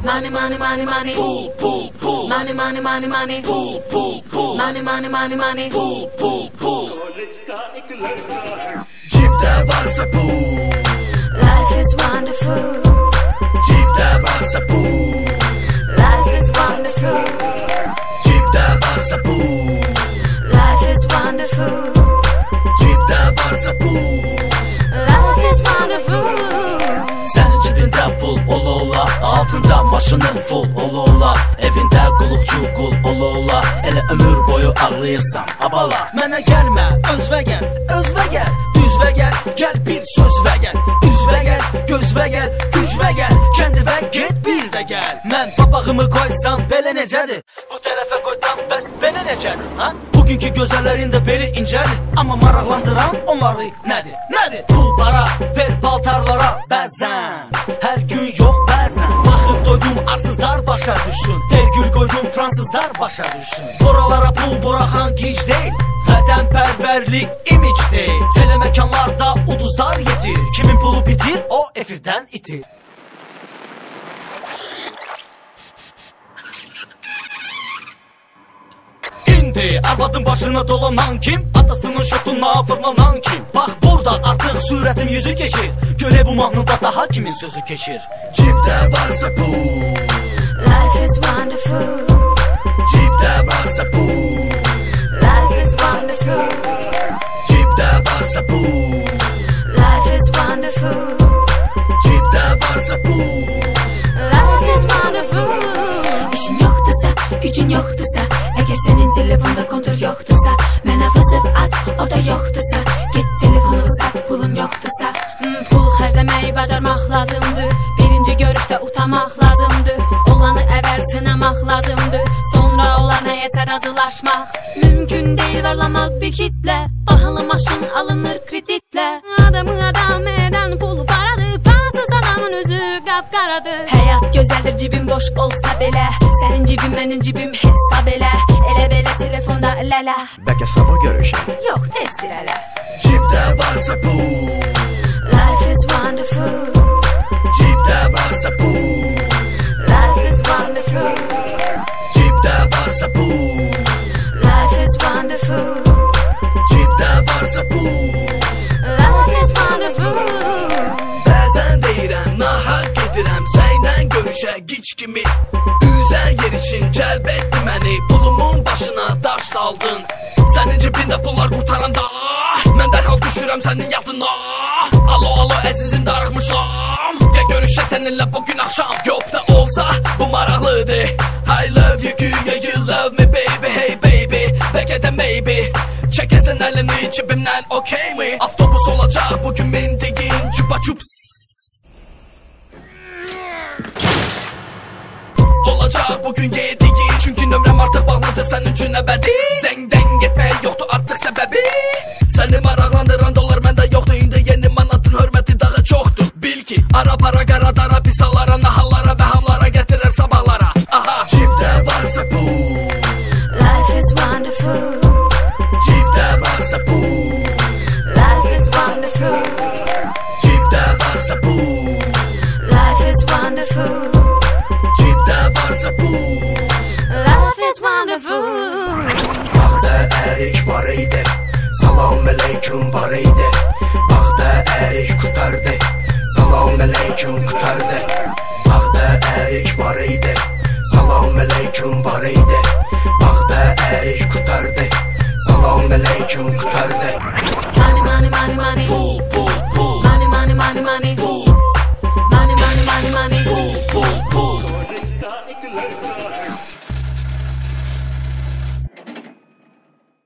Money, money, money, money. Pul, pul, pul. Money, money, money, money. Pul, pul, pul. Money, money, money, money. Pul, pul, pul. Cipte varsa pul. Life is wonderful. Cipte varsa pul. Life is wonderful. Cipte varsa pul. Life is wonderful. Cipte varsa pul. Life is wonderful. Sənin cibində pul ola-ola, altında maşının full ola-ola, evində qulluqçu qul ola-ola, elə ömür boyu ağlayırsan abala. Mənə gəlmə, özvə gəl, düzvə gəl, gəl bir sözvə gəl, üzvə gəl, gözvə gəl, gücvə gəl, kəndivə get bir də gəl. Mən papağımı qoysam belə necədir, bu tərəfə qoysam bəs belə necədir, ha? Bugünkü gözəllərin də beli incədir, amma maraqlandıran onları nədir, nədir? Pul para, ver paltarlara bəzən, hər gün yox bəzən. Baxıb doydum arsızlar başa düşsün, vergül qoydum fransızlar başa düşsün. Buralara pul buraxan gic deyil, vətənpərvərlik imic deyil. Teleməkanlarda uduzlar yetir, kimin pulu bitir o efirdən itir. Arvadın başına dolanan kim? Atasının şotunla fırlanan kim? Bax burada artıq sürətim yüzü keçir, göre bu mahnıda daha kimin sözü keçir? Cipte varsa pul. Life is wonderful. Cipte varsa pul. Life is wonderful. Cipte varsa pul. Life is wonderful. Cipte varsa pul. Life is wonderful. İşin yoxdursa, gücün yoxdursa, əgər sənin telefonda kontur yoxdursa, mənə vızıf at, o da yoxdursa, get telefonu sat, pulun yoxdursa. Pul xərcləməyi bacarmaq lazımdır, birinci görüşdə utanmaq lazımdır, olanı əvvəl sınamaq lazımdır, sonra ola nəyəsə razılaşmaq. Mümkün deyil varlamaq bir kitlə, bahalı maşın alınır kreditlə. Adamı adam edən pulu paradır, parasız adamın üzü qapqaradır. Həyat gözəldir cibim boş olsa belə, sənin cibim mənim cibim hesab elə, elə belə telefonda lələ. Bəlkə sabah görüşək. Yox, tezdir hələ. Cipte varsa pul. Life is wonderful. Cipte varsa pul. Life is wonderful. Cipte varsa pul. Life is wonderful. Cipte varsa pul. Life is wonderful. Bəzən deyirəm, nahaq gedirəm, sənlə görüşə gic kimi. Üzən yer için cəlb etdi məni, pulumun başına daş daldın. Sənin cibində pullar qurtaranda, mən dərhal düşürəm sənin yadına. Alo, alo, əzizim darıxmışam, gəl görüşə səninlə bugün axşam. Göpdə olsa bu maraqlıdır, I love you, güya you love me baby, hey baby, bəlkə də maybe. Çəkəsən əlini cibimdən, okey mi? Avtobus olacaq bugün mindiyin cüpa cüps. Olacaq bugün yediyin, çünki nömrəm artıq bağlıdır sənin üçün əbədi. Zəngdən getmək yoxdur artıq səbəbi, səni maraqlandıran dolar məndə yoxdur. İndi yeni manatın hörməti daha çoxdur. Bil ki, ara para qaradara, pisalara, nahallara və hamlara gətirər sabahlara. Aha, cibdə varsa pul. Life is wonderful. Cibdə varsa pul. Life is wonderful. Cibdə varsa pul. Life is wonderful. Cibdə varsa pul. Life is wonderful. Baxda ərik var idi, salam aleyküm var idi. Baxda ərik qutardı, salam aleyküm qutardı. Baxda ərik var idi, salam aleyküm var idi.